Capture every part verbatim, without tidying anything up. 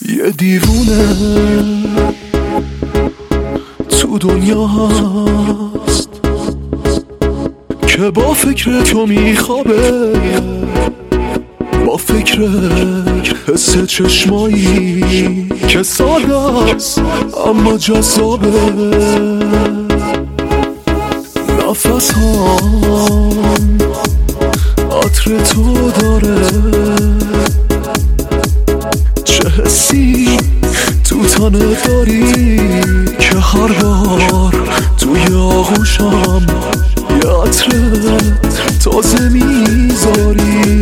یه دیوونه تو دنیا هست که با فکر تو میخوابه، با فکر حس چشمایی که ساده است اما جذابه. نفس هم عطر تو داره، چه حسی تو تنه داری که هر بار توی آغوشم یه عطر تازه میذاری.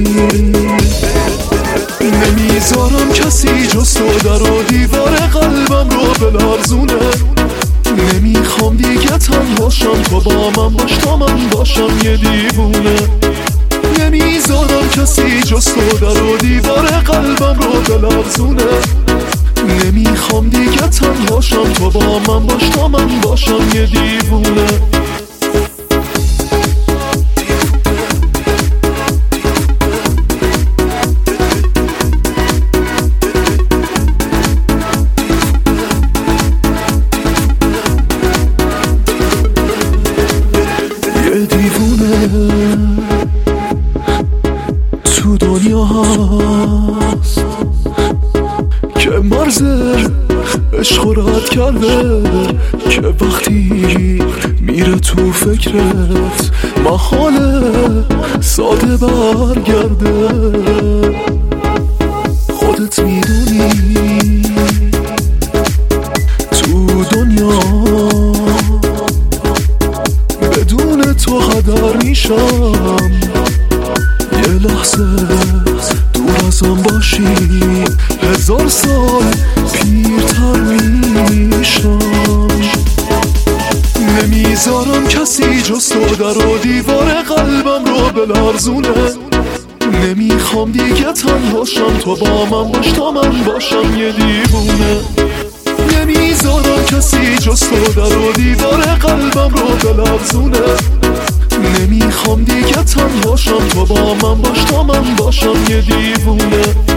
نمیذارم کسی جز تو در و دیوار قلبم رو بلرزونه. نمیخوام دیگه تنهاشم، تو با من باش تا من باشم یه دیوونه. نمیذارم کسی جز تو در و دیوار قلبم رو بلرزونه. نمیخوام دیگه تنهاشم، تو با من باش تا من باشم یه دیوونه. یه دیوونه تو دنیا هست که مرز عشق رد کرده، که وقتی میره تو فکرت محاله ساده برگرده. خودت میدونی تو دنیا بدون تو هدر میشم. یه لحظه دور ازم باشی هزار سال پیرتر میشم. نمیذارم کسی جز تو در و دیوار قلبم رو بلرزونه. نمیخوام دیگه تنهاشم، تو با من باش تا من باشم یه دیوونه. نمیذارم کسی جز تو در و دیوار قلبم رو بلرزونه. نمیخوام دیگه تنهاشم، تو با من باش تا من باشم یه دیوونه.